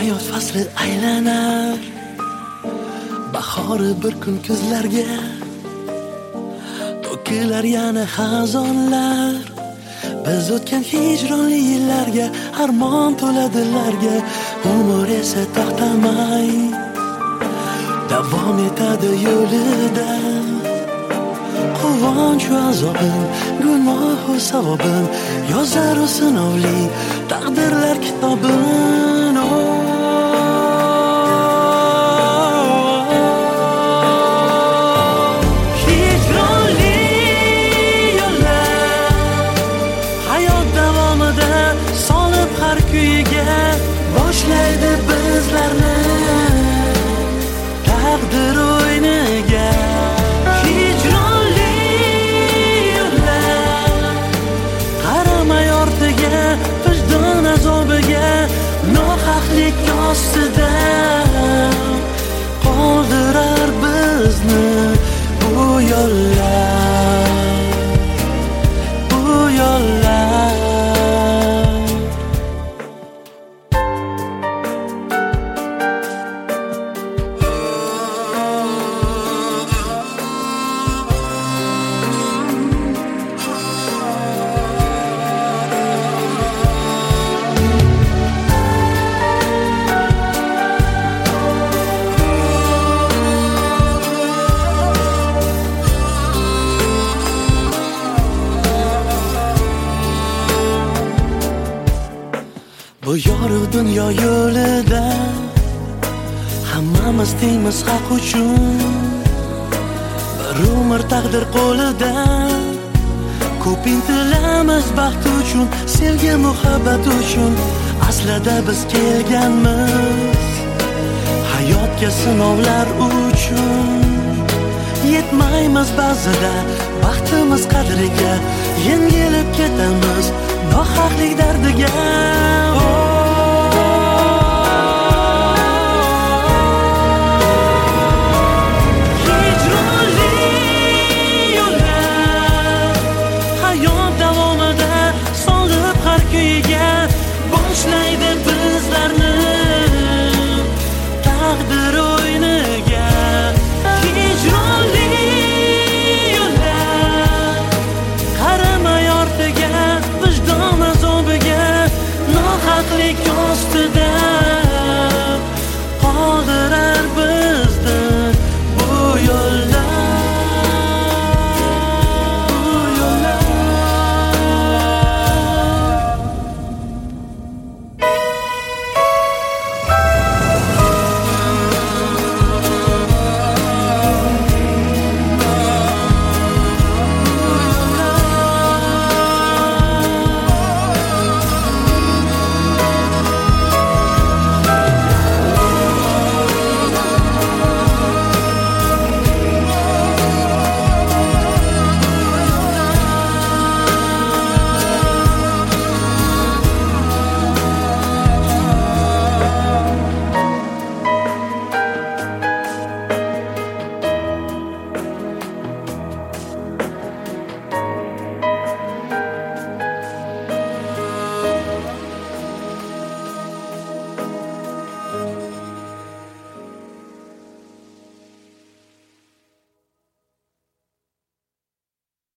hayot fasli aylanar, bahori bir kun kuzlarga to'kilar yana xazonlar. Biz o'tgan hijronli yillarga armon to'ladilarga, umr esa to'xtamay davom etadi yo'lida. Quvonchu azobim, gunohu savobim yozar u sinovli taqdirlar kitobin. Hijronli yo'llar hayot davomida solib har kuyiga boshlaydi bizlarni taqdir o'yiniga. Vijdon azobiga, nohaqlik ostida qoldirar bizni bu yo'llar, bu yo'llar. Bu yorug' dunyo yo'lida hammamiz tengmiz haq uchun. Bir umr taqdir qo'lida, ko'p intilamiz baxt uchun, sevgi muhabbat uchun. Aslida biz kelganmiz hayotga sinovlar uchun. Yetmaymiz ba'zida baxtimiz qadriga, yengilib ketamiz nohaqlik dardiga.